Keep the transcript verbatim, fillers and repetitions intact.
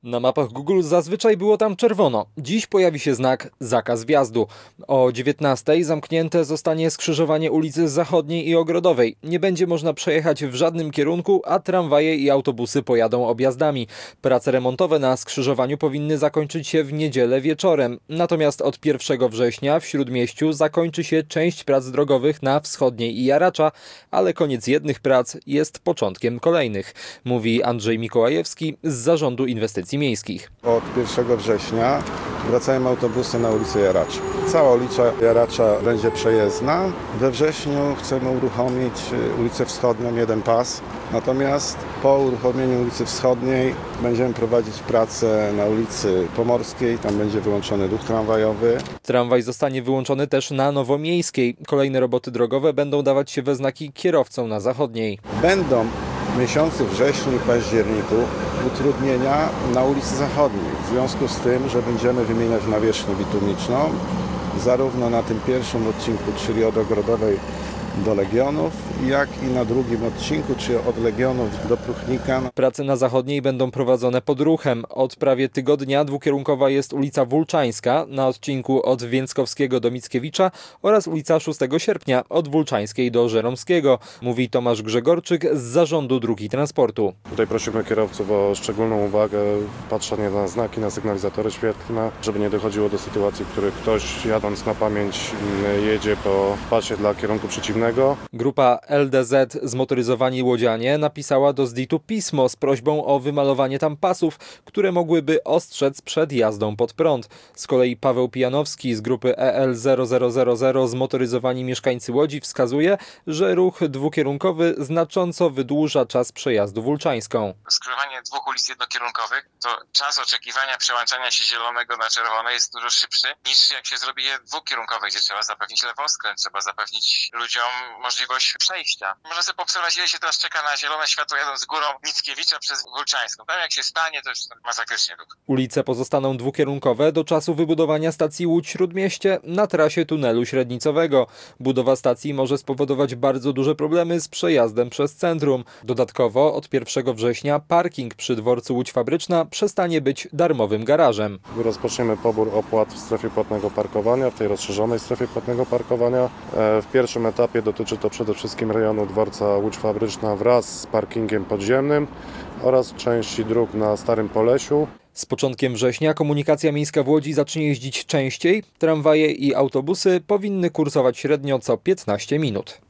Na mapach Google zazwyczaj było tam czerwono. Dziś pojawi się znak zakaz wjazdu. O dziewiętnastej zamknięte zostanie skrzyżowanie ulicy Zachodniej i Ogrodowej. Nie będzie można przejechać w żadnym kierunku, a tramwaje i autobusy pojadą objazdami. Prace remontowe na skrzyżowaniu powinny zakończyć się w niedzielę wieczorem. Natomiast od pierwszego września w Śródmieściu zakończy się część prac drogowych na Wschodniej i Jaracza, ale koniec jednych prac jest początkiem kolejnych, mówi Andrzej Mikołajewski z Zarządu Inwestycji Miejskich. Od pierwszego września wracają autobusy na ulicę Jaracza. Cała ulica Jaracza będzie przejezdna. We wrześniu chcemy uruchomić ulicę Wschodnią, jeden pas. Natomiast po uruchomieniu ulicy Wschodniej będziemy prowadzić pracę na ulicy Pomorskiej. Tam będzie wyłączony ruch tramwajowy. Tramwaj zostanie wyłączony też na Nowomiejskiej. Kolejne roboty drogowe będą dawać się we znaki kierowcom na Zachodniej. Będą w miesiącu wrześniu i październiku utrudnienia na ulicy Zachodniej. W związku z tym, że będziemy wymieniać nawierzchnię bitumiczną, zarówno na tym pierwszym odcinku, czyli od Ogrodowej do Legionów, jak i na drugim odcinku, czyli od Legionów do Pruchnika. Prace na Zachodniej będą prowadzone pod ruchem. Od prawie tygodnia dwukierunkowa jest ulica Wólczańska na odcinku od Więckowskiego do Mickiewicza oraz ulica szóstego sierpnia od Wólczańskiej do Żeromskiego, mówi Tomasz Grzegorczyk z Zarządu Dróg i Transportu. Tutaj prosimy kierowców o szczególną uwagę, patrzenie na znaki, na sygnalizatory świetlne, żeby nie dochodziło do sytuacji, w których ktoś jadąc na pamięć jedzie po pasie dla kierunku przeciwnego. Grupa L D Z Zmotoryzowani Łodzianie napisała do Z D I T-u pismo z prośbą o wymalowanie tam pasów, które mogłyby ostrzec przed jazdą pod prąd. Z kolei Paweł Pijanowski z grupy E L zero zero zero zero Zmotoryzowani Mieszkańcy Łodzi wskazuje, że ruch dwukierunkowy znacząco wydłuża czas przejazdu Wólczańską. Skrzyżowanie dwóch ulic jednokierunkowych, to czas oczekiwania przełączania się zielonego na czerwone jest dużo szybszy niż jak się zrobi je dwukierunkowe, gdzie trzeba zapewnić lewoskręt, trzeba zapewnić ludziom możliwość przejścia. Można sobie poobserwować, ile się teraz czeka na zielone światło jadąc z górą Mickiewicza przez Wólczańską. Tam jak się stanie, to już masakrycznie długo. Ulice pozostaną dwukierunkowe do czasu wybudowania stacji Łódź-Śródmieście na trasie tunelu średnicowego. Budowa stacji może spowodować bardzo duże problemy z przejazdem przez centrum. Dodatkowo od pierwszego września parking przy dworcu Łódź Fabryczna przestanie być darmowym garażem. Rozpoczniemy pobór opłat w strefie płatnego parkowania, w tej rozszerzonej strefie płatnego parkowania. W pierwszym etapie dotyczy to przede wszystkim rejonu dworca Łódź Fabryczna wraz z parkingiem podziemnym oraz części dróg na Starym Polesiu. Z początkiem września komunikacja miejska w Łodzi zacznie jeździć częściej. Tramwaje i autobusy powinny kursować średnio co piętnaście minut.